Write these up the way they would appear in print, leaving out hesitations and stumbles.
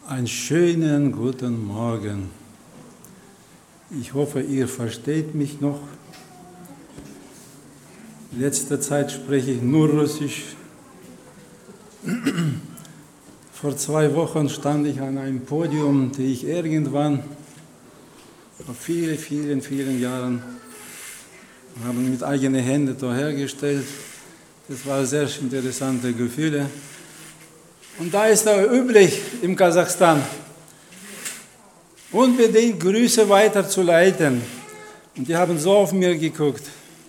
Einen schönen guten Morgen. Ich hoffe, ihr versteht mich noch. In letzter Zeit spreche ich nur Russisch. Vor 2 Wochen stand ich an einem Podium, das ich irgendwann vor vielen Jahren habe mit eigenen Händen da hergestellt. Das war sehr interessante Gefühle. Und da ist es üblich im Kasachstan, unbedingt Grüße weiterzuleiten. Und die haben so auf mir geguckt.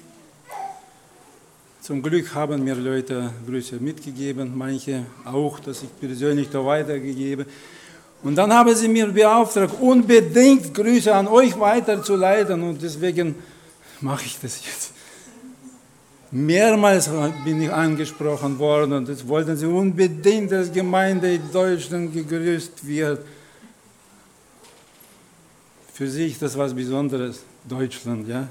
Zum Glück haben mir Leute Grüße mitgegeben, manche auch, dass ich persönlich da weitergegeben. Und dann haben sie mir beauftragt, unbedingt Grüße an euch weiterzuleiten. Und deswegen mache ich das jetzt. Mehrmals bin ich angesprochen worden und jetzt wollten sie unbedingt, dass Gemeinde in Deutschland gegrüßt wird. Für sich das was Besonderes, Deutschland, ja.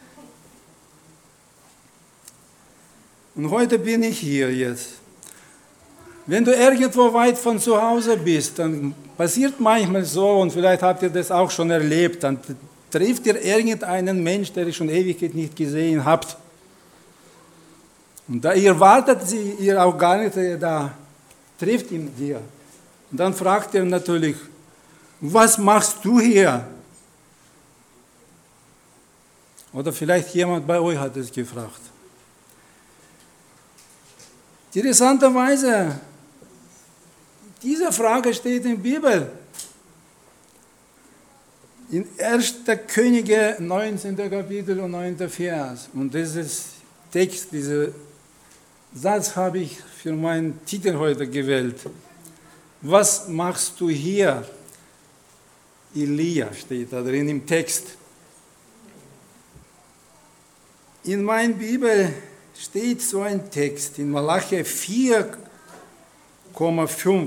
Und heute bin ich hier jetzt. Wenn du irgendwo weit von zu Hause bist, dann passiert manchmal so, und vielleicht habt ihr das auch schon erlebt, dann trifft ihr irgendeinen Mensch, den ihr schon Ewigkeit nicht gesehen habt. Und da ihr wartet ihr auch gar nicht, da trifft ihn dir. Und dann fragt er natürlich, was machst du hier? Oder vielleicht jemand bei euch hat es gefragt. Interessanterweise, diese Frage steht in der Bibel. In 1. Könige 19. Kapitel und 9. Vers. Und dieses Text, dieser Satz habe ich für meinen Titel heute gewählt. Was machst du hier? Elia steht da drin im Text. In meiner Bibel steht so ein Text, in Malachi 4,5.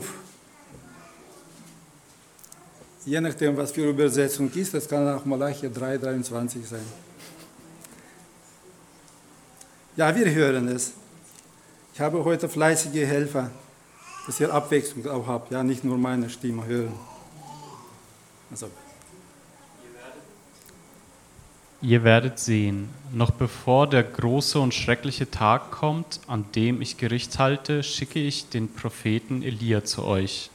Je nachdem, was für Übersetzung ist, das kann auch Malachi 3,23 sein. Ja, wir hören es. Ich habe heute fleißige Helfer, dass ihr Abwechslung auch habt, ja, nicht nur meine Stimme hören. Also. Ihr werdet sehen, noch bevor der große und schreckliche Tag kommt, an dem ich Gericht halte, schicke ich den Propheten Elia zu euch.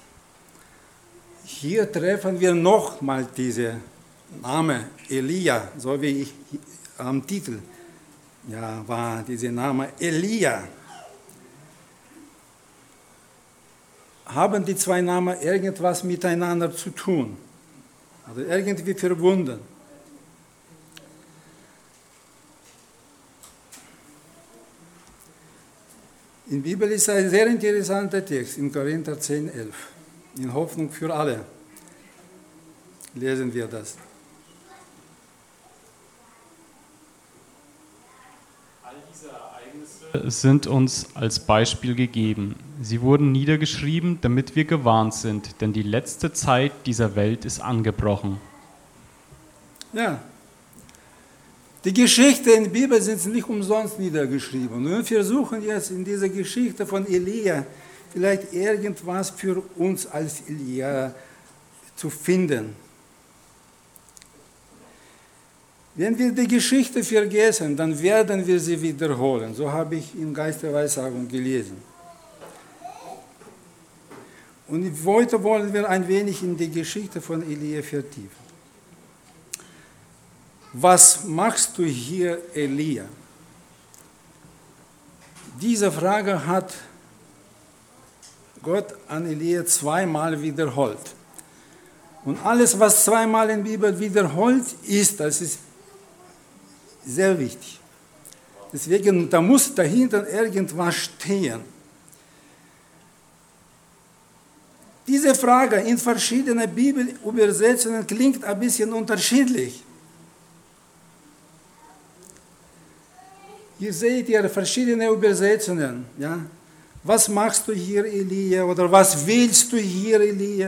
Hier treffen wir nochmal diesen Namen Elia, so wie ich am Titel war dieser Name Elia. Haben die zwei Namen irgendwas miteinander zu tun? Also irgendwie verbunden? In der Bibel ist ein sehr interessanter Text, in Korinther 10,11. In Hoffnung für alle. Lesen wir das. All diese Ereignisse sind uns als Beispiel gegeben. Sie wurden niedergeschrieben, damit wir gewarnt sind, denn die letzte Zeit dieser Welt ist angebrochen. Ja. Die Geschichten in der Bibel sind nicht umsonst niedergeschrieben. Und wir versuchen jetzt in dieser Geschichte von Elia vielleicht irgendwas für uns als Elia zu finden. Wenn wir die Geschichte vergessen, dann werden wir sie wiederholen. So habe ich in Geist der Weissagung gelesen. Und heute wollen wir ein wenig in die Geschichte von Elia vertiefen. Was machst du hier, Elia? Diese Frage hat Gott an Elia 2-mal wiederholt. Und alles, was 2-mal in der Bibel wiederholt ist, das ist sehr wichtig. Deswegen, da muss dahinter irgendwas stehen. Diese Frage in verschiedenen Bibelübersetzungen klingt ein bisschen unterschiedlich. Hier seht ihr verschiedene Übersetzungen. Ja? Was machst du hier, Elia? Oder was willst du hier, Elia?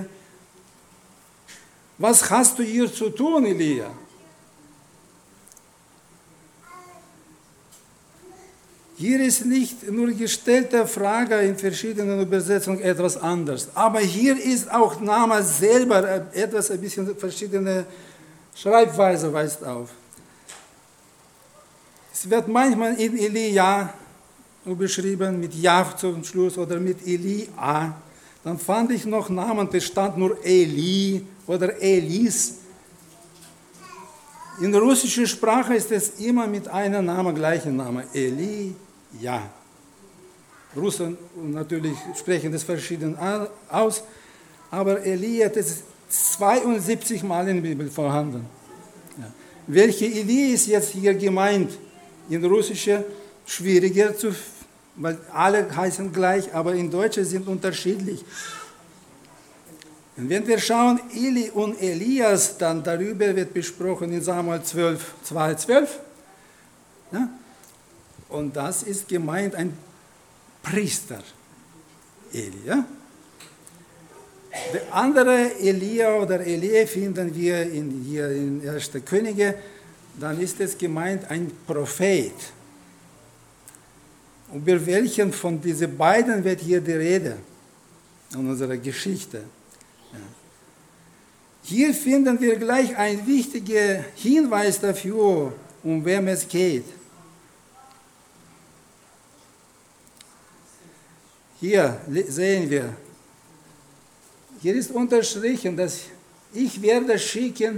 Was hast du hier zu tun, Elia? Hier ist nicht nur gestellte Frage in verschiedenen Übersetzungen etwas anders, aber hier ist auch Name selber etwas ein bisschen verschiedene Schreibweise weist auf. Es wird manchmal in Elia überschrieben mit Ja zum Schluss oder mit Elia. Dann fand ich noch Namen, da stand nur Eli oder Elis. In der russischen Sprache ist es immer mit einem Namen, gleichen Namen, Elia. Russen natürlich sprechen das verschieden aus, aber Elia, das ist 72 Mal in der Bibel vorhanden. Ja. Welche Eli ist jetzt hier gemeint? In Russische schwieriger weil alle heißen gleich, aber in Deutschen sind unterschiedlich. Und wenn wir schauen, Eli und Elias, dann darüber wird besprochen in Samuel 12, 2,12. Ja? Und das ist gemeint ein Priester, Eli. Ja? Der andere Elia oder Elie finden wir hier in 1. Könige, dann ist es gemeint ein Prophet. Über welchen von diesen beiden wird hier die Rede in unserer Geschichte. Ja. Hier finden wir gleich einen wichtigen Hinweis dafür, um wem es geht. Hier sehen wir, hier ist unterstrichen, dass ich werde schicken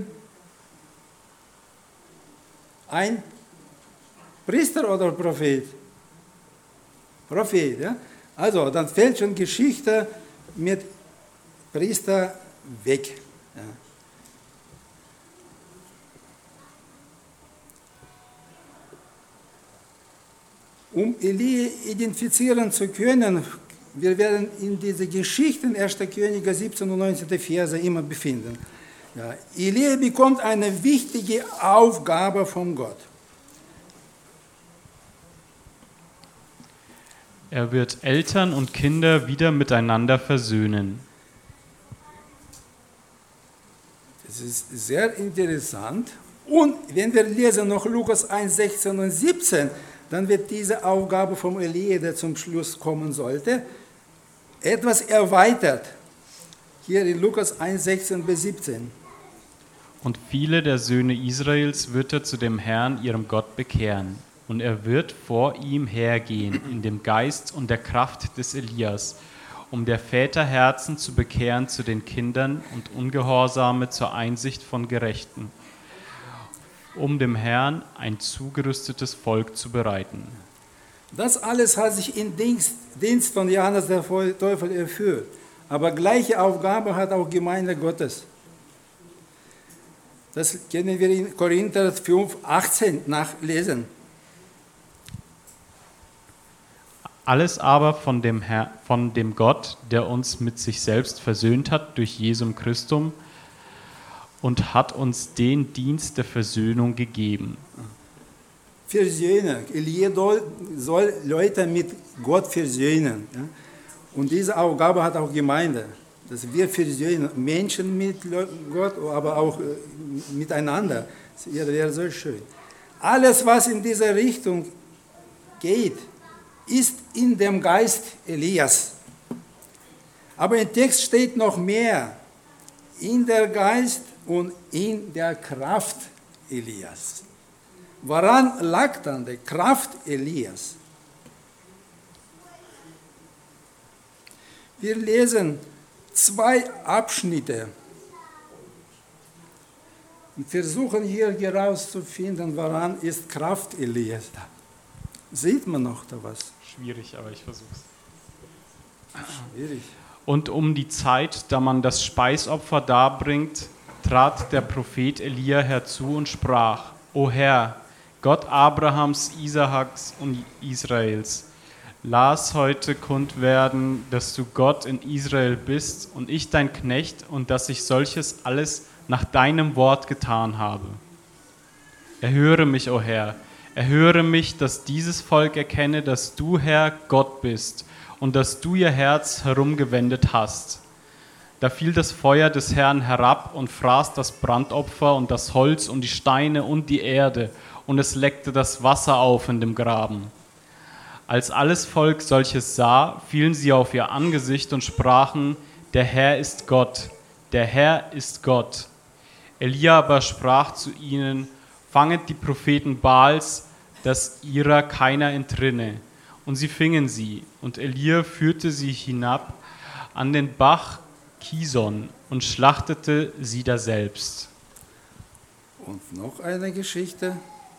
ein Priester oder Prophet. Prophet, ja? Also, dann fällt schon Geschichte mit Priester weg. Ja. Um Eli identifizieren zu können, wir werden in diese Geschichten 1. Könige 17 und 19. Verse immer befinden. Ja, Eli bekommt eine wichtige Aufgabe von Gott. Er wird Eltern und Kinder wieder miteinander versöhnen. Das ist sehr interessant. Und wenn wir lesen noch Lukas 1, 16 und 17, dann wird diese Aufgabe vom Elie, der zum Schluss kommen sollte, etwas erweitert. Hier in Lukas 1, 16 bis 17. Und viele der Söhne Israels wird er zu dem Herrn, ihrem Gott, bekehren. Und er wird vor ihm hergehen in dem Geist und der Kraft des Elias, um der Väter Herzen zu bekehren zu den Kindern und Ungehorsame zur Einsicht von Gerechten, um dem Herrn ein zugerüstetes Volk zu bereiten. Das alles hat sich im Dienst von Johannes der Täufer erfüllt. Aber gleiche Aufgabe hat auch Gemeinde Gottes. Das können wir in Korinther 5, 18 nachlesen. Alles aber von dem Gott, der uns mit sich selbst versöhnt hat durch Jesum Christum und hat uns den Dienst der Versöhnung gegeben. Versöhnen. Elie soll Leute mit Gott versöhnen. Ja? Und diese Aufgabe hat auch Gemeinde, dass wir versöhnen, Menschen mit Gott, aber auch miteinander. Das wäre so schön. Alles, was in diese Richtung geht, ist in dem Geist Elias. Aber im Text steht noch mehr. In der Geist und in der Kraft Elias. Woran lag dann die Kraft Elias? Wir lesen 2 Abschnitte und versuchen hier herauszufinden, woran ist Kraft Elias da. Sieht man noch da was? Schwierig, aber ich versuch's. Schwierig. Und um die Zeit, da man das Speisopfer darbringt, trat der Prophet Elia herzu und sprach: O Herr, Gott Abrahams, Isaaks und Israels, lass heute kund werden, dass du Gott in Israel bist und ich dein Knecht und dass ich solches alles nach deinem Wort getan habe. Erhöre mich, o Herr, erhöre mich, dass dieses Volk erkenne, dass du, Herr, Gott bist und dass du ihr Herz herumgewendet hast. Da fiel das Feuer des Herrn herab und fraß das Brandopfer und das Holz und die Steine und die Erde, und es leckte das Wasser auf in dem Graben. Als alles Volk solches sah, fielen sie auf ihr Angesicht und sprachen, der Herr ist Gott, der Herr ist Gott. Elia aber sprach zu ihnen, fanget die Propheten Baals, dass ihrer keiner entrinne. Und sie fingen sie, und Elia führte sie hinab an den Bach Kison und schlachtete sie daselbst. Und noch eine Geschichte.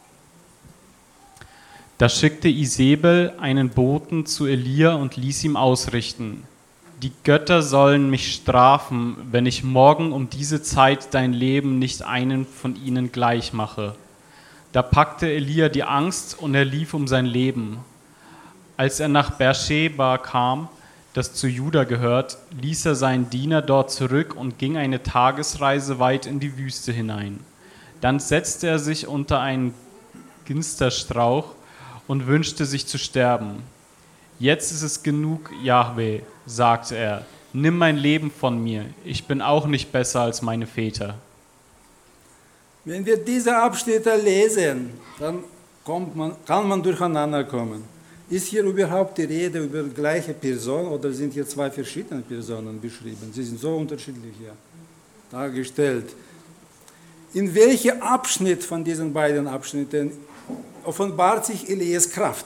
Da schickte Isebel einen Boten zu Elia und ließ ihm ausrichten: Die Götter sollen mich strafen, wenn ich morgen um diese Zeit dein Leben nicht einem von ihnen gleich mache. Da packte Elia die Angst und er lief um sein Leben. Als er nach Beersheba kam, das zu Juda gehört, ließ er seinen Diener dort zurück und ging eine Tagesreise weit in die Wüste hinein. Dann setzte er sich unter einen Ginsterstrauch und wünschte sich zu sterben. Jetzt ist es genug, Jahwe, sagte er, nimm mein Leben von mir, ich bin auch nicht besser als meine Väter. Wenn wir diese Abschnitte lesen, dann kann man durcheinander kommen. Ist hier überhaupt die Rede über die gleiche Person oder sind hier zwei verschiedene Personen beschrieben? Sie sind so unterschiedlich hier dargestellt. In welchem Abschnitt von diesen beiden Abschnitten offenbart sich Elias Kraft?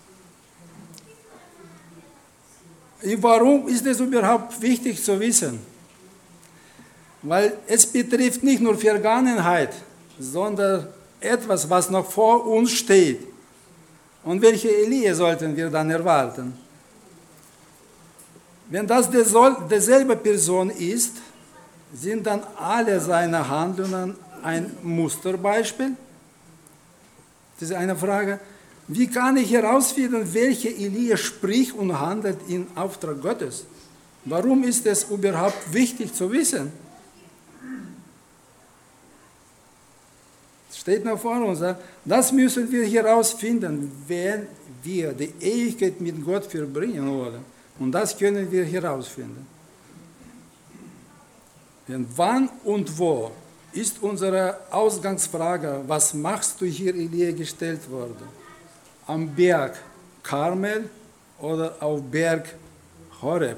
Warum ist es überhaupt wichtig zu wissen? Weil es betrifft nicht nur Vergangenheit, sondern etwas, was noch vor uns steht. Und welche Elia sollten wir dann erwarten? Wenn das dieselbe Person ist, sind dann alle seine Handlungen ein Musterbeispiel? Das ist eine Frage. Wie kann ich herausfinden, welche Elia spricht und handelt im Auftrag Gottes? Warum ist es überhaupt wichtig zu wissen? Steht noch vor uns. Das müssen wir herausfinden, wenn wir die Ewigkeit mit Gott verbringen wollen. Und das können wir herausfinden. Denn wann und wo ist unsere Ausgangsfrage, was machst du hier, Elia, gestellt worden? Am Berg Karmel oder auf Berg Horeb?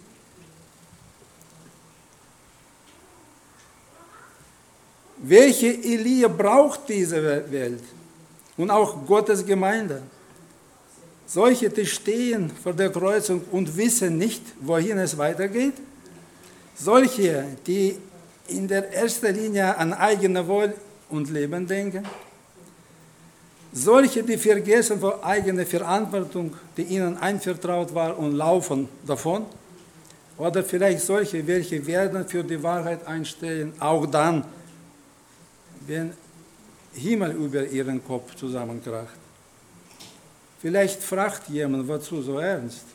Welche Elia braucht diese Welt und auch Gottes Gemeinde? Solche, die stehen vor der Kreuzung und wissen nicht, wohin es weitergeht? Solche, die in der ersten Linie an eigene Wohl und Leben denken? Solche, die vergessen vor eigene Verantwortung, die ihnen einvertraut war und laufen davon? Oder vielleicht solche, welche werden für die Wahrheit einstehen, auch dann, wenn Himmel über ihren Kopf zusammenkracht. Vielleicht fragt jemand, wozu so ernst?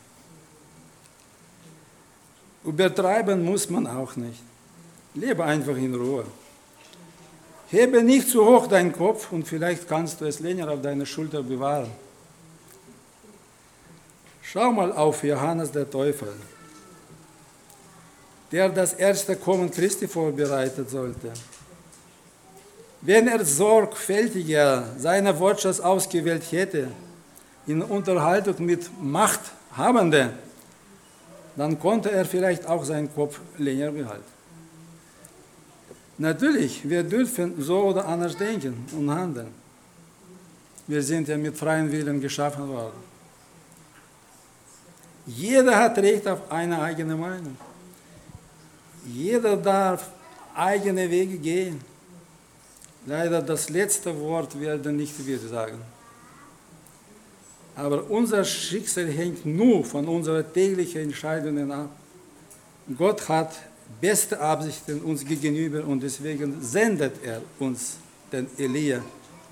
Übertreiben muss man auch nicht. Lebe einfach in Ruhe. Hebe nicht zu hoch deinen Kopf und vielleicht kannst du es länger auf deiner Schulter bewahren. Schau mal auf Johannes der Täufer, der das erste Kommen Christi vorbereitet sollte. Wenn er sorgfältiger seine Wortschatz ausgewählt hätte, in Unterhaltung mit Machthabenden, dann konnte er vielleicht auch seinen Kopf länger behalten. Natürlich, wir dürfen so oder anders denken und handeln. Wir sind ja mit freiem Willen geschaffen worden. Jeder hat Recht auf eine eigene Meinung. Jeder darf eigene Wege gehen. Leider das letzte Wort werden nicht wir sagen. Aber unser Schicksal hängt nur von unseren täglichen Entscheidungen ab. Gott hat beste Absichten uns gegenüber und deswegen sendet er uns den Elia.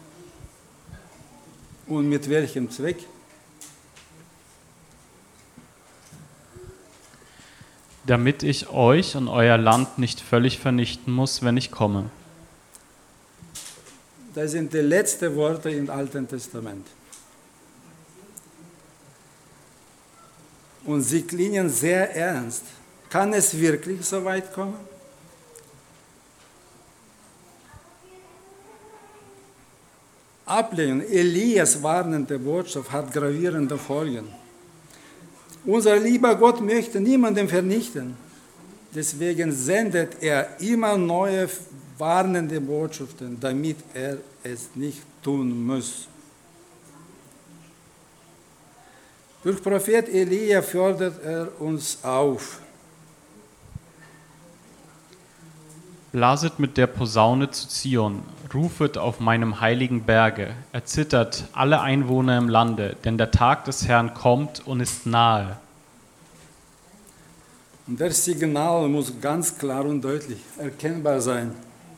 Und mit welchem Zweck? Damit ich euch und euer Land nicht völlig vernichten muss, wenn ich komme. Das sind die letzten Worte im Alten Testament. Und sie klingen sehr ernst. Kann es wirklich so weit kommen? Ablehnung Elias warnende Botschaft hat gravierende Folgen. Unser lieber Gott möchte niemanden vernichten. Deswegen sendet er immer neue warnende Botschaften, damit er es nicht tun muss. Durch Prophet Elia fordert er uns auf. Blaset mit der Posaune zu Zion, rufet auf meinem heiligen Berge, erzittert alle Einwohner im Lande, denn der Tag des Herrn kommt und ist nahe. Und das Signal muss ganz klar und deutlich erkennbar sein.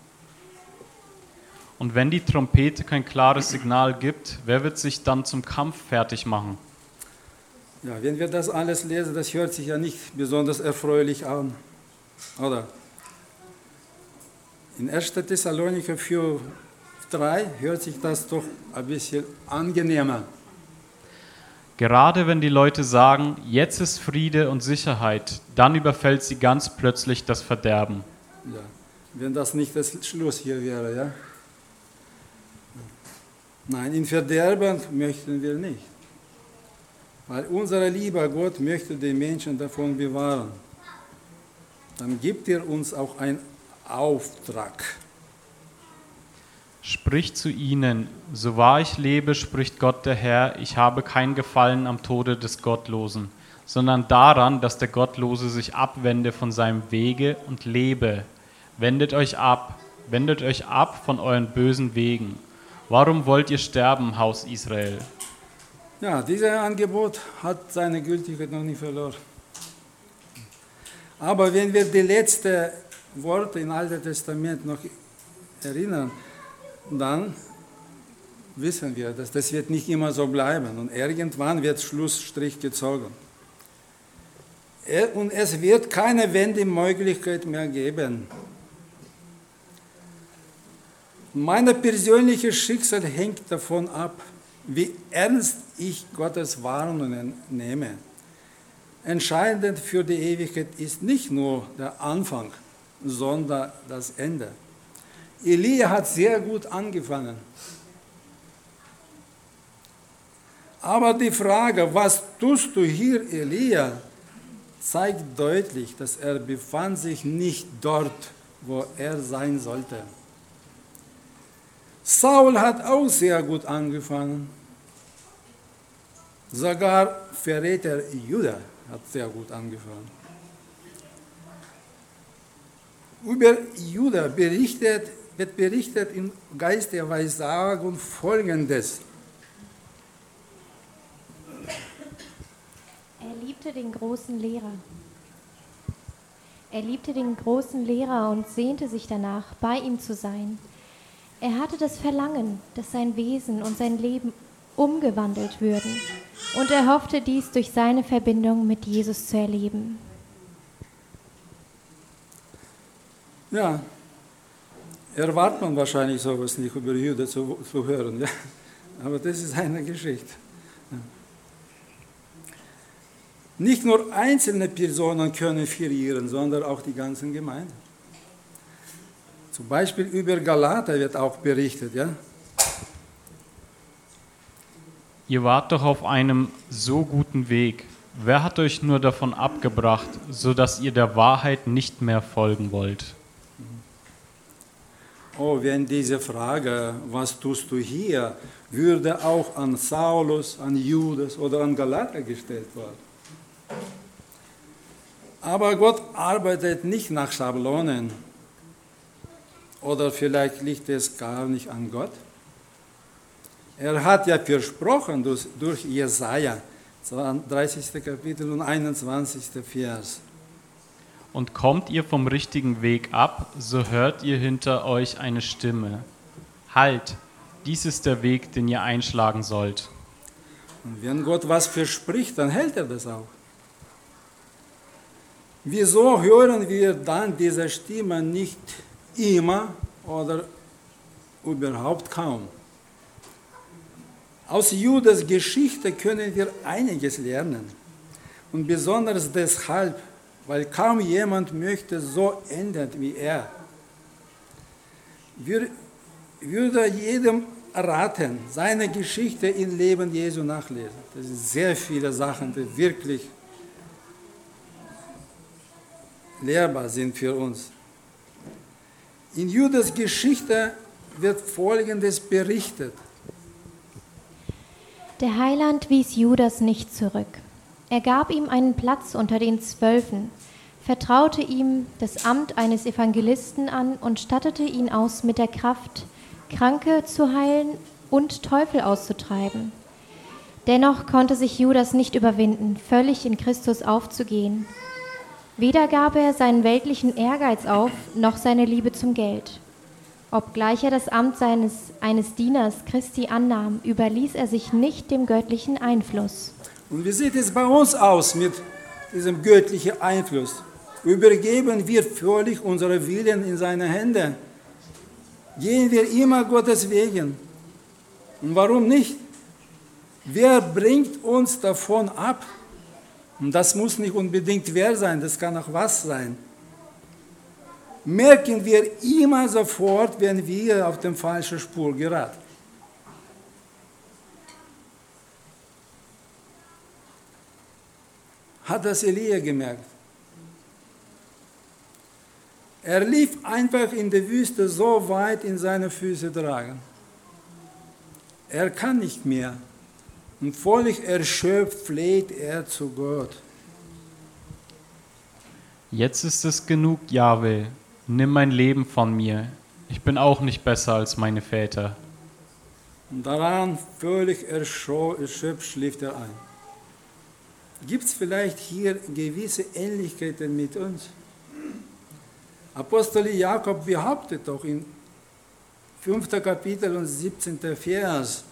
Und wenn die Trompete kein klares Signal gibt, wer wird sich dann zum Kampf fertig machen? Ja, wenn wir das alles lesen, das hört sich ja nicht besonders erfreulich an, oder? In 1. Thessalonicher 4,3 hört sich das doch ein bisschen angenehmer. Gerade wenn die Leute sagen, jetzt ist Friede und Sicherheit, dann überfällt sie ganz plötzlich das Verderben. Ja, wenn das nicht das Schluss hier wäre, ja? Nein, in Verderben möchten wir nicht. Weil unser lieber Gott möchte die Menschen davon bewahren. Dann gibt er uns auch einen Auftrag. Sprich zu ihnen, so wahr ich lebe, spricht Gott der Herr, ich habe kein Gefallen am Tode des Gottlosen, sondern daran, dass der Gottlose sich abwende von seinem Wege und lebe. Wendet euch ab von euren bösen Wegen. Warum wollt ihr sterben, Haus Israel? Ja, dieses Angebot hat seine Gültigkeit noch nicht verloren. Aber wenn wir die letzten Worte im Alten Testament noch erinnern, dann wissen wir, dass das wird nicht immer so bleiben und irgendwann wird Schlussstrich gezogen. Und es wird keine Wendemöglichkeit mehr geben. Mein persönliches Schicksal hängt davon ab, wie ernst ich Gottes Warnungen nehme. Entscheidend für die Ewigkeit ist nicht nur der Anfang, sondern das Ende. Elia hat sehr gut angefangen. Aber die Frage, was tust du hier, Elia, zeigt deutlich, dass er befand sich nicht dort, wo er sein sollte. Saul hat auch sehr gut angefangen. Sogar Verräter Juda hat sehr gut angefangen. Über Juda wird berichtet im Geist der Weissagung Folgendes. Er liebte den großen Lehrer. Er liebte den großen Lehrer und sehnte sich danach, bei ihm zu sein. Er hatte das Verlangen, dass sein Wesen und sein Leben umgewandelt würden. Und er hoffte dies durch seine Verbindung mit Jesus zu erleben. Ja, erwartet man wahrscheinlich sowas nicht über Juda zu hören. Ja? Aber das ist eine Geschichte. Ja. Nicht nur einzelne Personen können verlieren, sondern auch die ganzen Gemeinden. Zum Beispiel über Galater wird auch berichtet. Ja? Ihr wart doch auf einem so guten Weg. Wer hat euch nur davon abgebracht, sodass ihr der Wahrheit nicht mehr folgen wollt? Oh, wenn diese Frage, was tust du hier, würde auch an Saulus, an Judas oder an Galater gestellt werden. Aber Gott arbeitet nicht nach Schablonen. Oder vielleicht liegt es gar nicht an Gott. Er hat ja versprochen durch Jesaja, 30. Kapitel und 21. Vers. Und kommt ihr vom richtigen Weg ab, so hört ihr hinter euch eine Stimme. Halt, dies ist der Weg, den ihr einschlagen sollt. Und wenn Gott was verspricht, dann hält er das auch. Wieso hören wir dann diese Stimme nicht immer oder überhaupt kaum? Aus Judas Geschichte können wir einiges lernen. Und besonders deshalb, weil kaum jemand möchte so enden wie er. Würde jedem raten, seine Geschichte im Leben Jesu nachlesen. Das sind sehr viele Sachen, die wirklich lehrbar sind für uns. In Judas Geschichte wird Folgendes berichtet. Der Heiland wies Judas nicht zurück. Er gab ihm einen Platz unter den 12, vertraute ihm das Amt eines Evangelisten an und stattete ihn aus mit der Kraft, Kranke zu heilen und Teufel auszutreiben. Dennoch konnte sich Judas nicht überwinden, völlig in Christus aufzugehen. Weder gab er seinen weltlichen Ehrgeiz auf, noch seine Liebe zum Geld. Obgleich er das Amt eines Dieners Christi annahm, überließ er sich nicht dem göttlichen Einfluss. Und wie sieht es bei uns aus mit diesem göttlichen Einfluss? Übergeben wir völlig unsere Willen in seine Hände? Gehen wir immer Gottes Wegen? Und warum nicht? Wer bringt uns davon ab? Und das muss nicht unbedingt wer sein, das kann auch was sein. Merken wir immer sofort, wenn wir auf die falsche Spur geraten. Hat das Elia gemerkt? Er lief einfach in der Wüste so weit in seine Füße tragen. Er kann nicht mehr. Und völlig erschöpft fleht er zu Gott. Jetzt ist es genug, Jahwe. Nimm mein Leben von mir. Ich bin auch nicht besser als meine Väter. Und daran völlig erschöpft schläft er ein. Gibt es vielleicht hier gewisse Ähnlichkeiten mit uns? Apostel Jakob behauptet doch in 5. Kapitel und 17. Vers,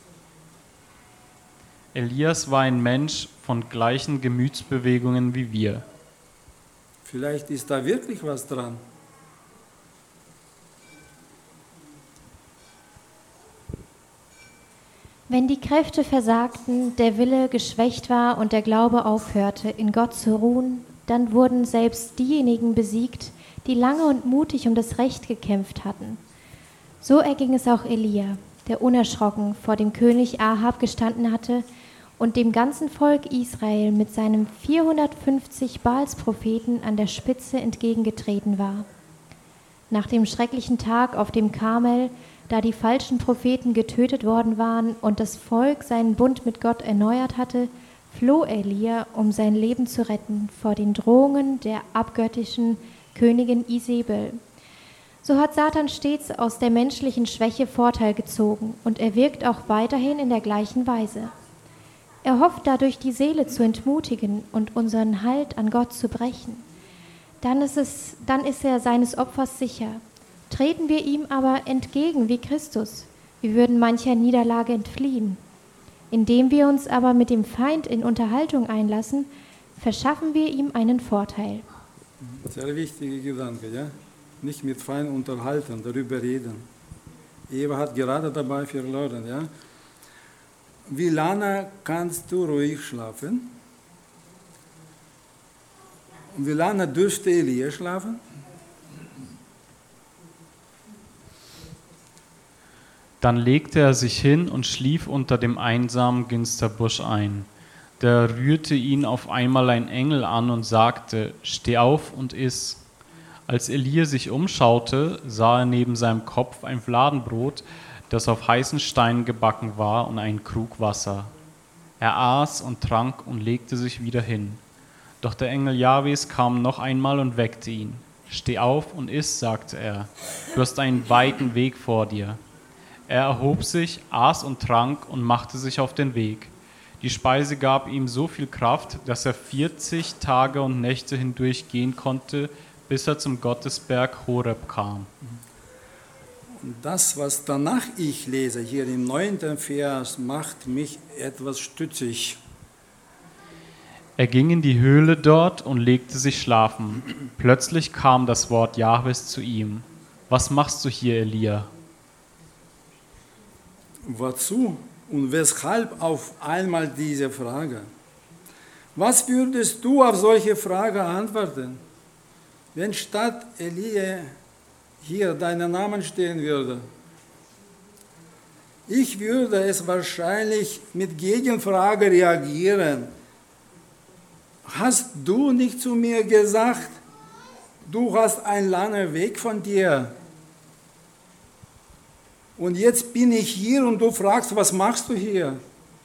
Elias war ein Mensch von gleichen Gemütsbewegungen wie wir. vielleicht ist da wirklich was dran. Wenn die Kräfte versagten, der Wille geschwächt war und der Glaube aufhörte, in Gott zu ruhen, dann wurden selbst diejenigen besiegt, die lange und mutig um das Recht gekämpft hatten. So erging es auch Elia, der unerschrocken vor dem König Ahab gestanden hatte und dem ganzen Volk Israel mit seinen 450 Baalspropheten an der Spitze entgegengetreten war. Nach dem schrecklichen Tag auf dem Karmel, da die falschen Propheten getötet worden waren und das Volk seinen Bund mit Gott erneuert hatte, floh Elia, um sein Leben zu retten, vor den Drohungen der abgöttischen Königin Isebel. So hat Satan stets aus der menschlichen Schwäche Vorteil gezogen und er wirkt auch weiterhin in der gleichen Weise. Er hofft dadurch, die Seele zu entmutigen und unseren Halt an Gott zu brechen. Dann ist er seines Opfers sicher. Treten wir ihm aber entgegen wie Christus, wir würden mancher Niederlage entfliehen. Indem wir uns aber mit dem Feind in Unterhaltung einlassen, verschaffen wir ihm einen Vorteil. Sehr wichtiger Gedanke, ja? Nicht mit Feind unterhalten, darüber reden. Eva hat gerade dabei verloren, ja? Wie lange kannst du ruhig schlafen? Und wie lange dürfte Elia schlafen? Dann legte er sich hin und schlief unter dem einsamen Ginsterbusch ein. Da rührte ihn auf einmal ein Engel an und sagte, steh auf und iss. Als Elia sich umschaute, sah er neben seinem Kopf ein Fladenbrot, das auf heißen Steinen gebacken war, und einen Krug Wasser. Er aß und trank und legte sich wieder hin. Doch der Engel Jahwes kam noch einmal und weckte ihn. Steh auf und iss, sagte er, du hast einen weiten Weg vor dir. Er erhob sich, aß und trank und machte sich auf den Weg. Die Speise gab ihm so viel Kraft, dass er 40 Tage und Nächte hindurch gehen konnte, bis er zum Gottesberg Horeb kam. Und das, was danach ich lese, hier im 9. Vers, macht mich etwas stutzig. Er ging in die Höhle dort und legte sich schlafen. Plötzlich kam das Wort Jahwes zu ihm. Was machst du hier, Elia? Wozu und weshalb auf einmal diese Frage? Was würdest du auf solche Frage antworten, wenn statt Elia hier dein Name stehen würde? Ich würde es wahrscheinlich mit Gegenfrage reagieren. Hast du nicht zu mir gesagt, du hast einen langen Weg von dir? Und jetzt bin ich hier und du fragst, was machst du hier?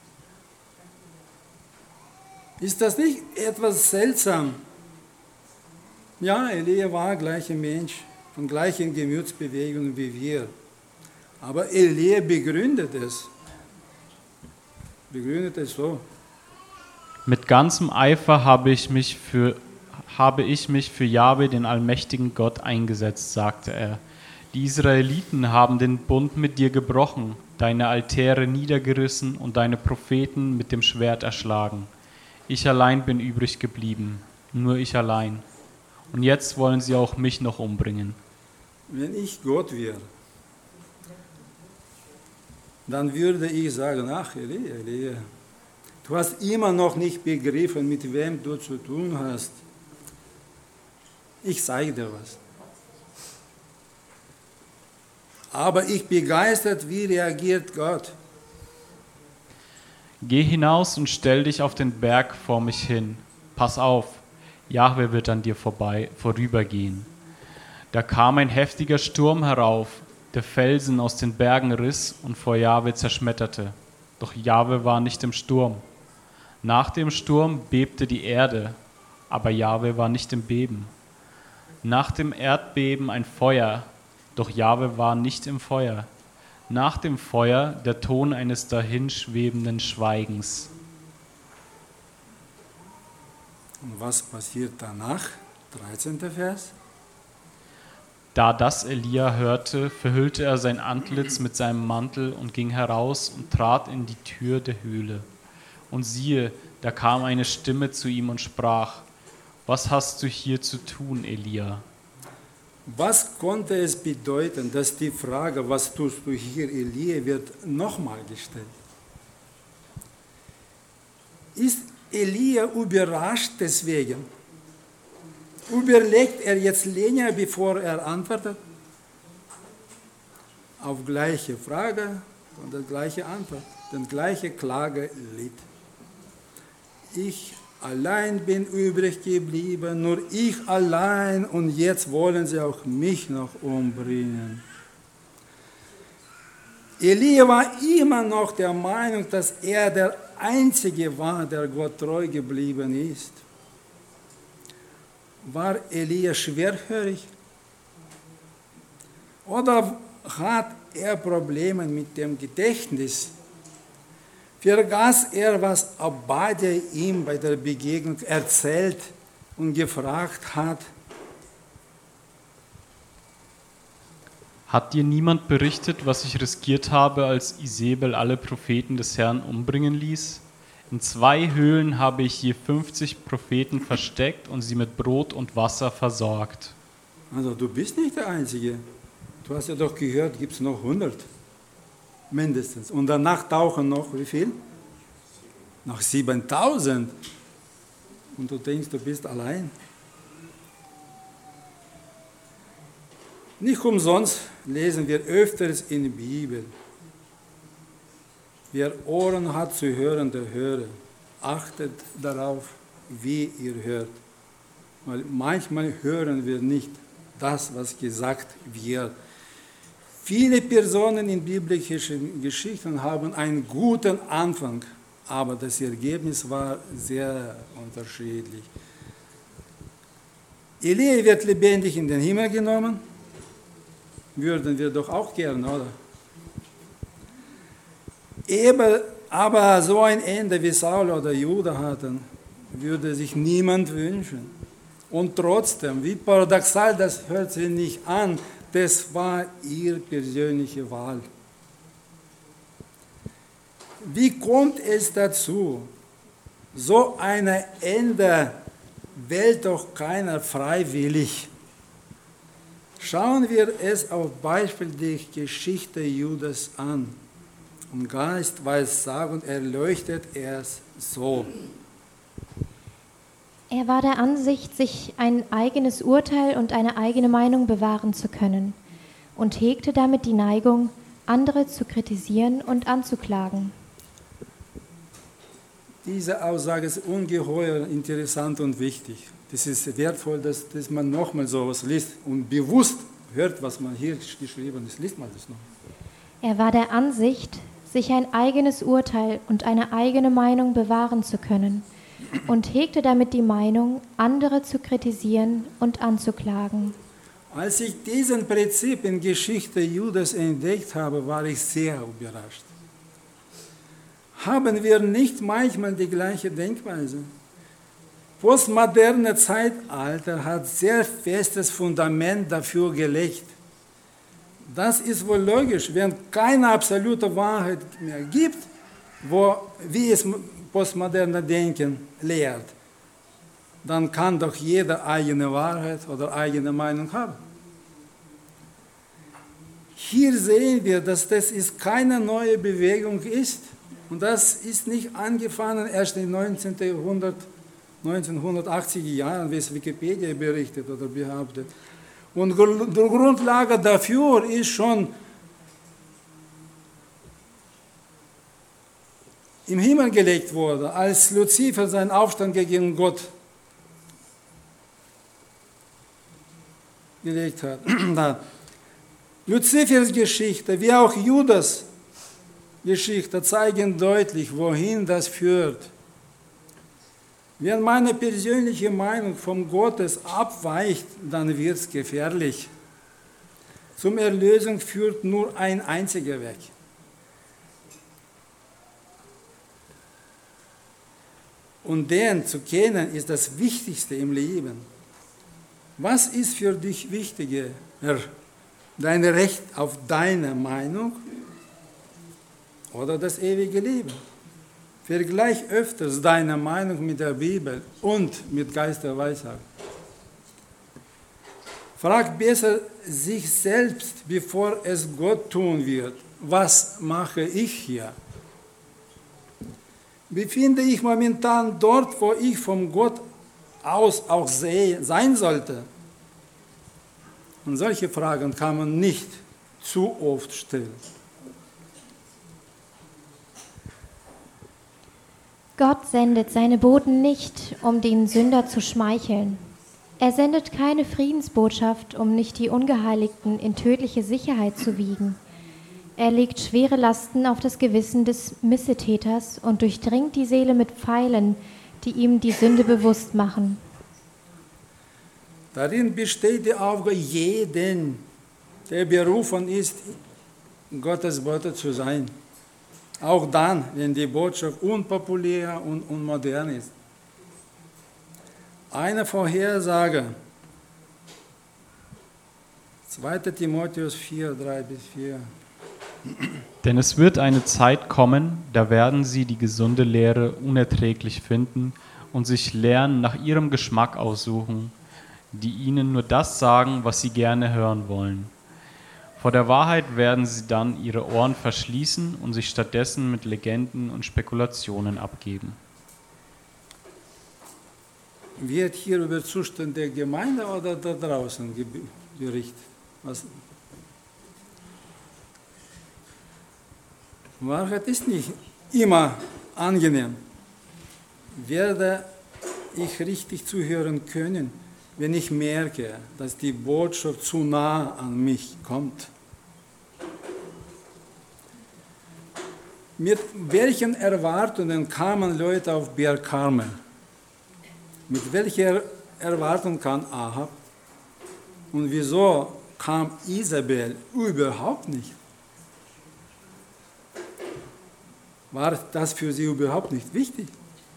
Ist das nicht etwas seltsam? Ja, Elia war gleicher Mensch, von gleichen Gemütsbewegungen wie wir. Aber Elia begründet es. Begründet es so. Mit ganzem Eifer habe ich mich für Jahwe, den allmächtigen Gott, eingesetzt, sagte er. Die Israeliten haben den Bund mit dir gebrochen, deine Altäre niedergerissen und deine Propheten mit dem Schwert erschlagen. Ich allein bin übrig geblieben, nur ich allein. Und jetzt wollen sie auch mich noch umbringen. Wenn ich Gott wäre, dann würde ich sagen, ach Elia, du hast immer noch nicht begriffen, mit wem du zu tun hast. Ich zeige dir was. Aber ich bin begeistert, wie reagiert Gott. Geh hinaus und stell dich auf den Berg vor mich hin. Pass auf, Jahwe wird an dir vorübergehen. Da kam ein heftiger Sturm herauf, der Felsen aus den Bergen riss und vor Jahwe zerschmetterte. Doch Jahwe war nicht im Sturm. Nach dem Sturm bebte die Erde, aber Jahwe war nicht im Beben. Nach dem Erdbeben ein Feuer, doch Jahwe war nicht im Feuer. Nach dem Feuer der Ton eines dahinschwebenden Schweigens. Und was passiert danach? 13. Vers. Da das Elia hörte, verhüllte er sein Antlitz mit seinem Mantel und ging heraus und trat in die Tür der Höhle. Und siehe, da kam eine Stimme zu ihm und sprach: Was hast du hier zu tun, Elia? Was konnte es bedeuten, dass die Frage, was tust du hier, Elia, wird nochmal gestellt? Ist Elia überrascht deswegen? Überlegt er jetzt länger, bevor er antwortet? Auf gleiche Frage und die gleiche Antwort, das gleiche Klagelied. Ich allein bin übrig geblieben, nur ich allein, und jetzt wollen sie auch mich noch umbringen. Elia war immer noch der Meinung, dass er der Einzige war, der Gott treu geblieben ist. War Elia schwerhörig? Oder hat er Probleme mit dem Gedächtnis? Vergaß er, was Obadja ihm bei der Begegnung erzählt und gefragt hat? Hat dir niemand berichtet, was ich riskiert habe, als Isebel alle Propheten des Herrn umbringen ließ? In 2 Höhlen habe ich je 50 Propheten versteckt und sie mit Brot und Wasser versorgt. Also du bist nicht der Einzige. Du hast ja doch gehört, gibt es noch 100. Mindestens. Und danach tauchen noch, wie viel? Noch 7000. Und du denkst, du bist allein. Nicht umsonst lesen wir öfters in der Bibel: Wer Ohren hat zu hören, der höre. Achtet darauf, wie ihr hört. Weil manchmal hören wir nicht das, was gesagt wird. Viele Personen in biblischen Geschichten haben einen guten Anfang, aber das Ergebnis war sehr unterschiedlich. Elia wird lebendig in den Himmel genommen. Würden wir doch auch gerne, oder? Aber so ein Ende wie Saul oder Judah hatten, würde sich niemand wünschen. Und trotzdem, wie paradoxal, das hört sich nicht an, das war ihre persönliche Wahl. Wie kommt es dazu? So ein Ende wählt doch keiner freiwillig. Schauen wir es auf Beispiel der Geschichte Judas an. Und Geist weiß sagen, erleuchtet es so. Er war der Ansicht, sich ein eigenes Urteil und eine eigene Meinung bewahren zu können und hegte damit die Neigung, andere zu kritisieren und anzuklagen. Diese Aussage ist ungeheuer interessant und wichtig. Das ist wertvoll, dass man nochmal sowas liest und bewusst hört, was man hier geschrieben ist. Liest mal das noch. Er war der Ansicht, sich ein eigenes Urteil und eine eigene Meinung bewahren zu können und hegte damit die Meinung, andere zu kritisieren und anzuklagen. Als ich diesen Prinzip in Geschichte Judas entdeckt habe, war ich sehr überrascht. Haben wir nicht manchmal die gleiche Denkweise? Postmoderne Zeitalter hat sehr festes Fundament dafür gelegt. Das ist wohl logisch, wenn keine absolute Wahrheit mehr gibt, wie es postmoderne Denken lehrt, dann kann doch jeder eigene Wahrheit oder eigene Meinung haben. Hier sehen wir, dass das keine neue Bewegung ist und das ist nicht angefangen erst in 1980er Jahren, wie es Wikipedia berichtet oder behauptet. Und die Grundlage dafür ist schon im Himmel gelegt worden, als Luzifer seinen Aufstand gegen Gott gelegt hat. Luzifers Geschichte, wie auch Judas Geschichte, zeigen deutlich, wohin das führt. Wenn meine persönliche Meinung von Gottes abweicht, dann wird es gefährlich. Zum Erlösung führt nur ein einziger Weg. Und den zu kennen, ist das Wichtigste im Leben. Was ist für dich wichtiger? Dein Recht auf deine Meinung oder das ewige Leben? Vergleich öfters deine Meinung mit der Bibel und mit Geist der Weisheit. Frag besser sich selbst, bevor es Gott tun wird. Was mache ich hier? Befinde ich momentan dort, wo ich von Gott aus auch sein sollte? Und solche Fragen kann man nicht zu oft stellen. Gott sendet seine Boten nicht, um den Sünder zu schmeicheln. Er sendet keine Friedensbotschaft, um nicht die Ungeheiligten in tödliche Sicherheit zu wiegen. Er legt schwere Lasten auf das Gewissen des Missetäters und durchdringt die Seele mit Pfeilen, die ihm die Sünde bewusst machen. Darin besteht die Aufgabe jeden, der berufen ist, Gottes Bote zu sein. Auch dann, wenn die Botschaft unpopulär und unmodern ist. Eine Vorhersage, 2. Timotheus 4, 3-4. Denn es wird eine Zeit kommen, da werden sie die gesunde Lehre unerträglich finden und sich Lehren nach ihrem Geschmack aussuchen, die ihnen nur das sagen, was sie gerne hören wollen. Vor der Wahrheit werden sie dann ihre Ohren verschließen und sich stattdessen mit Legenden und Spekulationen abgeben. Wird hier über Zustand der Gemeinde oder da draußen berichtet? Wahrheit ist nicht immer angenehm. Werde ich richtig zuhören können, wenn ich merke, dass die Botschaft zu nah an mich kommt? Mit welchen Erwartungen kamen Leute auf Berg Karmel? Mit welcher Erwartung kam Ahab? Und wieso kam Isabel überhaupt nicht? War das für sie überhaupt nicht wichtig?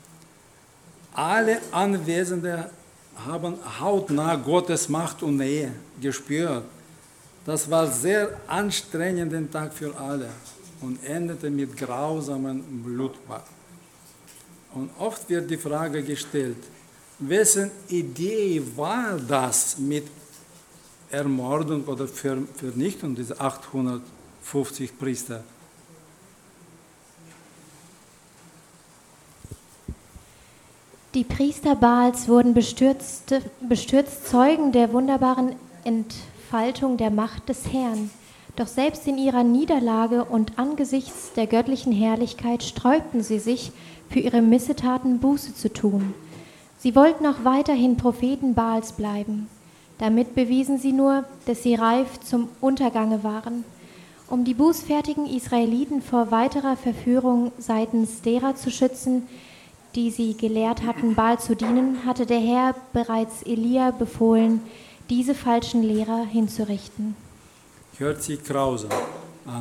Alle Anwesenden haben hautnah Gottes Macht und Nähe gespürt. Das war ein sehr anstrengender Tag für alle und endete mit grausamen Blutbad. Und oft wird die Frage gestellt, wessen Idee war das mit Ermordung oder Vernichtung dieser 850 Priester? Die Priester Baals wurden bestürzt Zeugen der wunderbaren Entfaltung der Macht des Herrn. Doch selbst in ihrer Niederlage und angesichts der göttlichen Herrlichkeit sträubten sie sich, für ihre Missetaten Buße zu tun. Sie wollten auch weiterhin Propheten Baals bleiben. Damit bewiesen sie nur, dass sie reif zum Untergange waren. Um die bußfertigen Israeliten vor weiterer Verführung seitens derer zu schützen, die sie gelehrt hatten, Baal zu dienen, hatte der Herr bereits Elia befohlen, diese falschen Lehrer hinzurichten. Hört sich grausam an.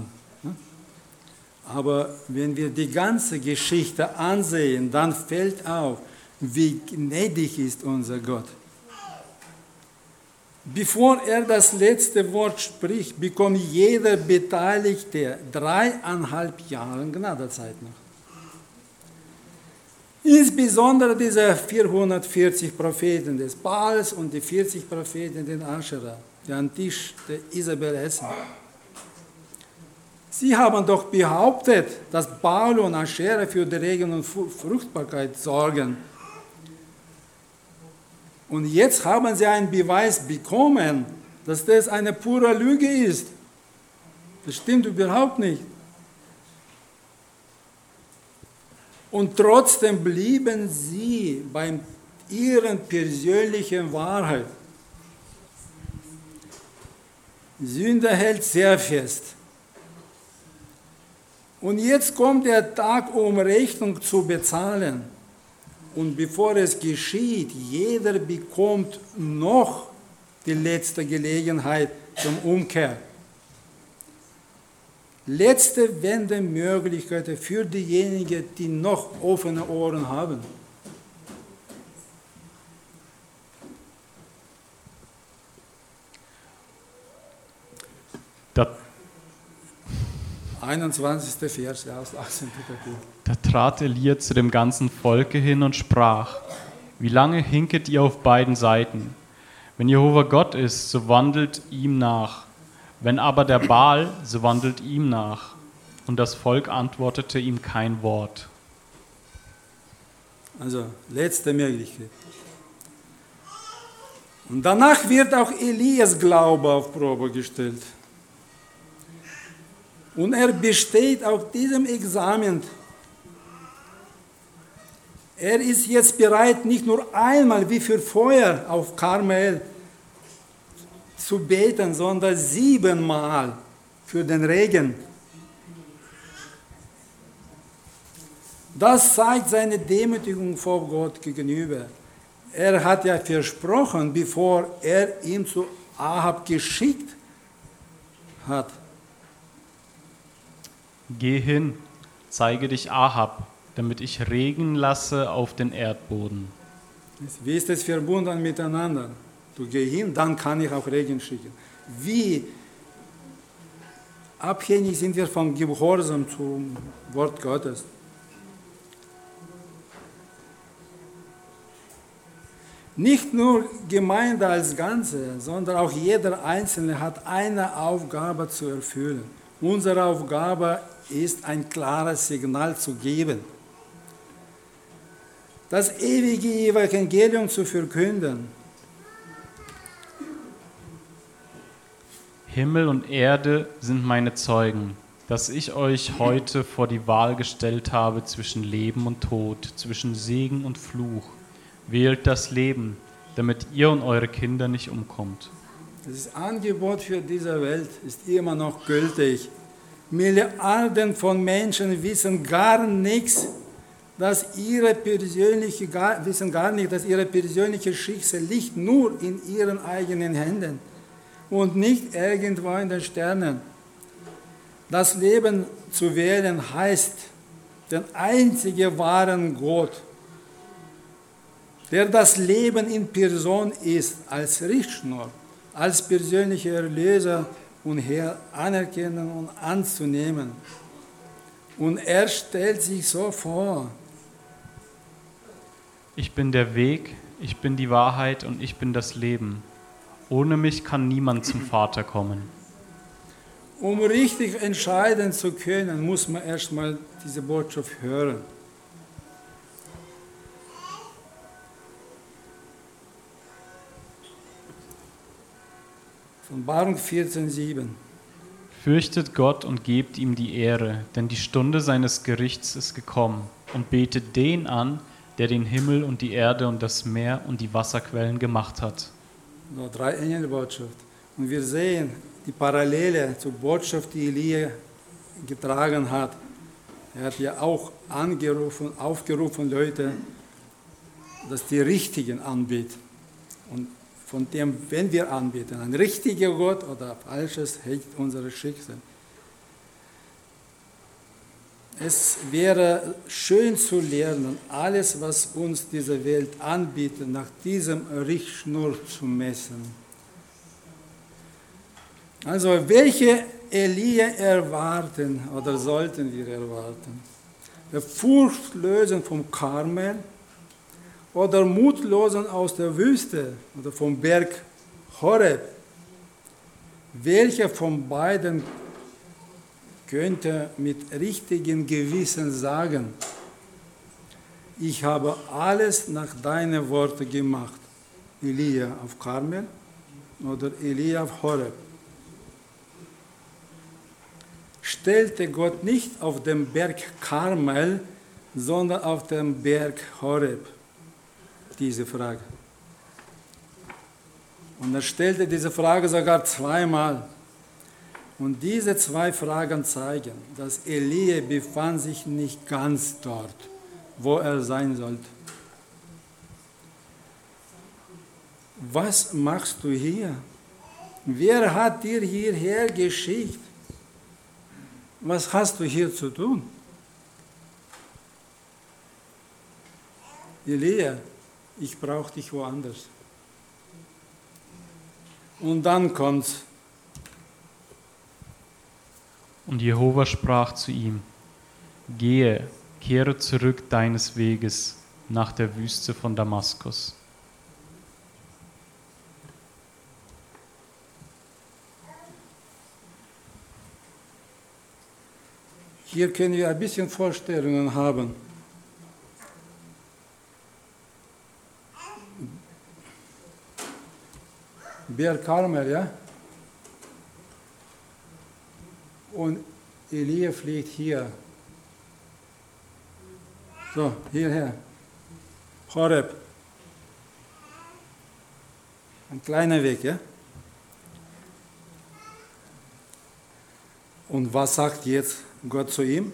Aber wenn wir die ganze Geschichte ansehen, dann fällt auf, wie gnädig ist unser Gott. Bevor er das letzte Wort spricht, bekommt jeder Beteiligte 3,5 Jahre Gnadezeit noch. Insbesondere diese 440 Propheten des Baals und die 40 Propheten den Aschera, die am Tisch der Isabel essen. Sie haben doch behauptet, dass Baal und Aschera für die Regen und Fruchtbarkeit sorgen. Und jetzt haben sie einen Beweis bekommen, dass das eine pure Lüge ist. Das stimmt überhaupt nicht. Und trotzdem blieben sie bei ihrer persönlichen Wahrheit. Sünde hält sehr fest. Und jetzt kommt der Tag, um Rechnung zu bezahlen. Und bevor es geschieht, jeder bekommt noch die letzte Gelegenheit zum Umkehr. Letzte Wendemöglichkeit für diejenigen, die noch offene Ohren haben. Da 21. Vers aus 18. Kapitel. Da trat Elia zu dem ganzen Volke hin und sprach: Wie lange hinket ihr auf beiden Seiten? Wenn Jehova Gott ist, so wandelt ihm nach. Wenn aber der Baal, so wandelt ihm nach. Und das Volk antwortete ihm kein Wort. Also, letzte Möglichkeit. Und danach wird auch Elias Glaube auf Probe gestellt. Und er besteht auf diesem Examen. Er ist jetzt bereit, nicht nur einmal wie für Feuer auf Karmel zu beten, sondern 7-mal für den Regen. Das zeigt seine Demütigung vor Gott gegenüber. Er hat ja versprochen, bevor er ihn zu Ahab geschickt hat. Geh hin, zeige dich Ahab, damit ich Regen lasse auf den Erdboden. Wie ist es verbunden miteinander? Du geh hin, dann kann ich auch Regen schicken. Wie abhängig sind wir vom Gehorsam zum Wort Gottes? Nicht nur Gemeinde als Ganze, sondern auch jeder Einzelne hat eine Aufgabe zu erfüllen. Unsere Aufgabe ist, ein klares Signal zu geben. Das ewige Evangelium zu verkünden. Himmel und Erde sind meine Zeugen, dass ich euch heute vor die Wahl gestellt habe zwischen Leben und Tod, zwischen Segen und Fluch. Wählt das Leben, damit ihr und eure Kinder nicht umkommt. Das Angebot für diese Welt ist immer noch gültig. Milliarden von Menschen wissen gar nichts, dass ihre persönliche Schicksal liegt nur in ihren eigenen Händen und nicht irgendwo in den Sternen. Das Leben zu wählen heißt, den einzigen wahren Gott, der das Leben in Person ist, als Richtschnur, als persönlicher Erlöser und Herr anerkennen und anzunehmen. Und er stellt sich so vor: Ich bin der Weg, ich bin die Wahrheit und ich bin das Leben. Ohne mich kann niemand zum Vater kommen. Um richtig entscheiden zu können, muss man erstmal diese Botschaft hören. Offenbarung 14,7. Fürchtet Gott und gebt ihm die Ehre, denn die Stunde seines Gerichts ist gekommen, und betet den an, der den Himmel und die Erde und das Meer und die Wasserquellen gemacht hat. So, 3 Engelbotschaft. Und wir sehen die Parallele zur Botschaft, die Elia getragen hat. Er hat ja auch aufgerufen, Leute, dass die Richtigen anbeten. Und von dem, wenn wir anbeten, ein richtiger Gott oder ein falsches, hängt unser Schicksal. Es wäre schön zu lernen, alles, was uns diese Welt anbietet, nach diesem Richtschnur zu messen. Also, welche Elia erwarten oder sollten wir erwarten? Der Furchtlosen vom Karmel oder Mutlosen aus der Wüste oder vom Berg Horeb? Welcher von beiden könnte mit richtigem Gewissen sagen, ich habe alles nach deinen Worten gemacht? Elia auf Karmel oder Elia auf Horeb? Stellte Gott nicht auf dem Berg Karmel, sondern auf dem Berg Horeb diese Frage. Und er stellte diese Frage sogar zweimal. Und diese 2 Fragen zeigen, dass Elia befand sich nicht ganz dort, wo er sein sollte. Was machst du hier? Wer hat dir hierher geschickt? Was hast du hier zu tun? Elia, ich brauche dich woanders. Und dann kommt's. Und Jehova sprach zu ihm: Gehe, kehre zurück deines Weges nach der Wüste von Damaskus. Hier können wir ein bisschen Vorstellungen haben. Berg Karmel, ja? Und Elia fliegt hier. So, hierher. Horeb. Ein kleiner Weg, ja? Und was sagt jetzt Gott zu ihm?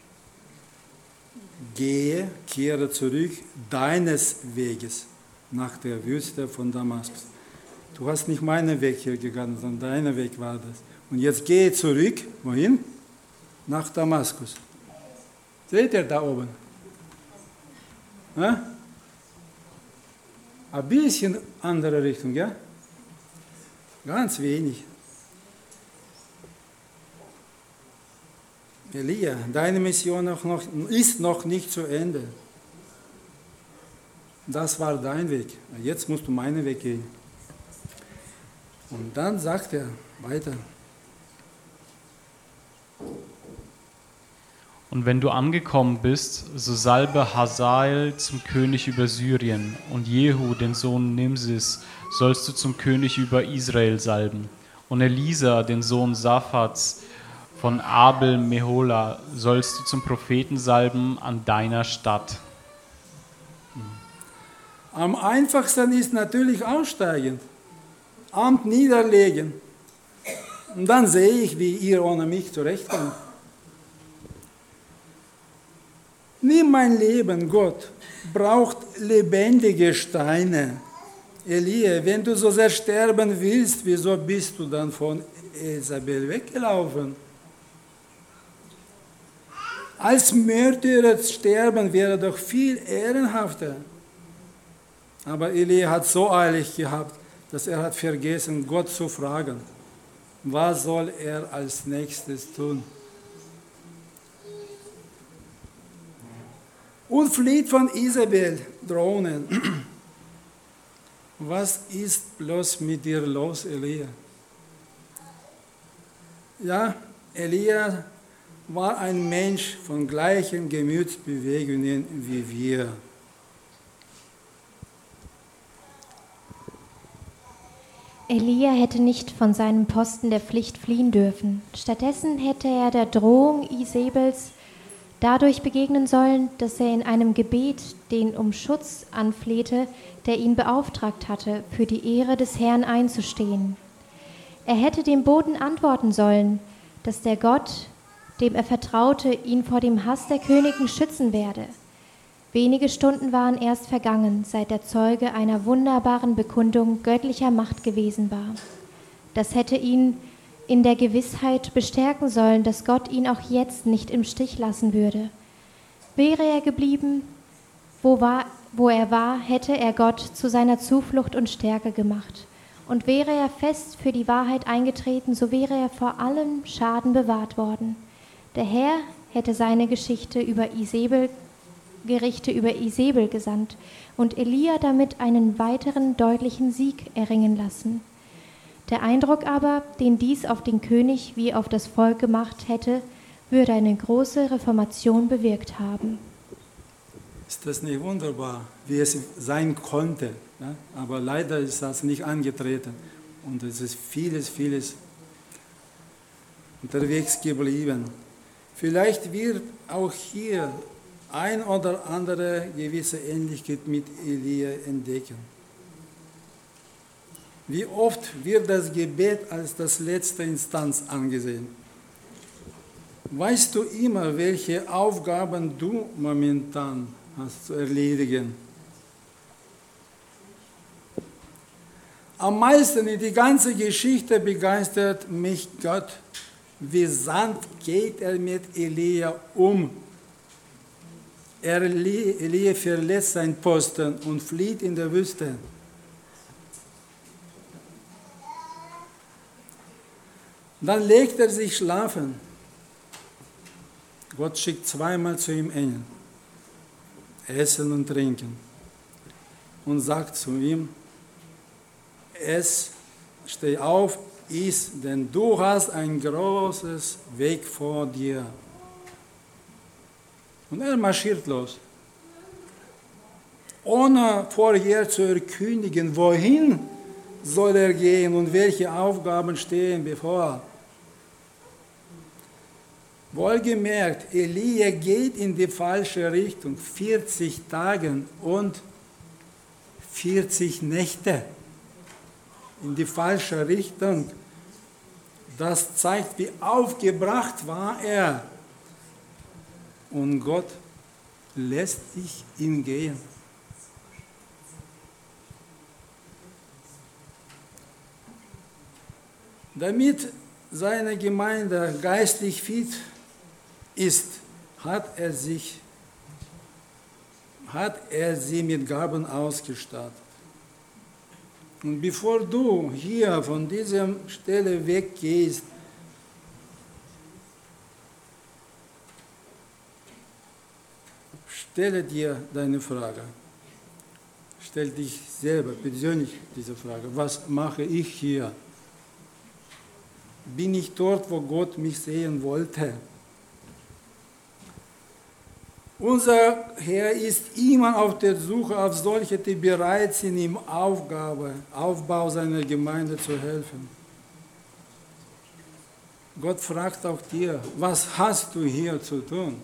Gehe, kehre zurück deines Weges nach der Wüste von Damaskus. Du hast nicht meinen Weg hier gegangen, sondern dein Weg war das. Und jetzt gehe zurück, wohin? Nach Damaskus. Seht ihr da oben? Ja? Ein bisschen andere Richtung, ja? Ganz wenig. Elia, deine Mission ist noch nicht zu Ende. Das war dein Weg. Jetzt musst du meinen Weg gehen. Und dann sagt er weiter. Und wenn du angekommen bist, so salbe Hazael zum König über Syrien, und Jehu, den Sohn Nimsis, sollst du zum König über Israel salben. Und Elisa, den Sohn Saphats von Abel Mehola, sollst du zum Propheten salben an deiner Stadt. Am einfachsten ist natürlich aussteigen, Amt niederlegen. Und dann sehe ich, wie ihr ohne mich zurechtkommt. Nimm mein Leben, Gott braucht lebendige Steine. Elia, wenn du so sehr sterben willst, wieso bist du dann von Isabel weggelaufen? Als Märtyrer sterben wäre doch viel ehrenhafter. Aber Elia hat so eilig gehabt, dass er hat vergessen, Gott zu fragen, was soll er als nächstes tun? Und flieht von Isabel, Drohnen. Was ist bloß mit dir los, Elia? Ja, Elia war ein Mensch von gleichen Gemütsbewegungen wie wir. Elia hätte nicht von seinem Posten der Pflicht fliehen dürfen. Stattdessen hätte er der Drohung Isebels dadurch begegnen sollen, dass er in einem Gebet den um Schutz anflehte, der ihn beauftragt hatte, für die Ehre des Herrn einzustehen. Er hätte dem Boten antworten sollen, dass der Gott, dem er vertraute, ihn vor dem Hass der Königin schützen werde. Wenige Stunden waren erst vergangen, seit der Zeuge einer wunderbaren Bekundung göttlicher Macht gewesen war. Das hätte ihn in der Gewissheit bestärken sollen, dass Gott ihn auch jetzt nicht im Stich lassen würde. Wäre er geblieben, wo er war, hätte er Gott zu seiner Zuflucht und Stärke gemacht. Und wäre er fest für die Wahrheit eingetreten, so wäre er vor allem Schaden bewahrt worden. Der Herr hätte seine Gerichte über Isebel gesandt und Elia damit einen weiteren deutlichen Sieg erringen lassen. Der Eindruck aber, den dies auf den König wie auf das Volk gemacht hätte, würde eine große Reformation bewirkt haben. Ist das nicht wunderbar, wie es sein konnte? Ja? Aber leider ist das nicht angetreten und es ist vieles unterwegs geblieben. Vielleicht wird auch hier ein oder andere gewisse Ähnlichkeit mit Elia entdecken. Wie oft wird das Gebet als das letzte Instanz angesehen? Weißt du immer, welche Aufgaben du momentan hast zu erledigen? Am meisten in die ganze Geschichte begeistert mich Gott, wie sanft geht er mit Elia um. Elia verlässt seinen Posten und flieht in der Wüste. Dann legt er sich schlafen. Gott schickt zweimal zu ihm Engel, essen und trinken, und sagt zu ihm: Steh auf, iss, denn du hast ein großes Weg vor dir. Und er marschiert los, ohne vorher zu erkündigen, wohin soll er gehen und welche Aufgaben stehen bevor. Wohlgemerkt, Elia geht in die falsche Richtung, 40 Tage und 40 Nächte in die falsche Richtung. Das zeigt, wie aufgebracht war er. Und Gott lässt ihn gehen. Damit seine Gemeinde geistlich fit ist, hat er sie mit Gaben ausgestattet. Und bevor du hier von dieser Stelle weggehst, stelle dir deine Frage. Stell dich selber persönlich diese Frage. Was mache ich hier? Bin ich dort, wo Gott mich sehen wollte? Unser Herr ist immer auf der Suche auf solche, die bereit sind, im Aufbau seiner Gemeinde zu helfen. Gott fragt auch dir: Was hast du hier zu tun?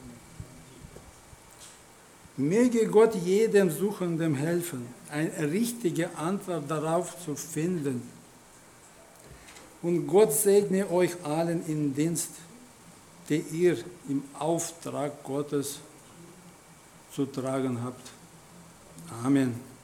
Möge Gott jedem Suchenden helfen, eine richtige Antwort darauf zu finden. Und Gott segne euch allen im Dienst, den ihr im Auftrag Gottes zu tragen habt. Amen.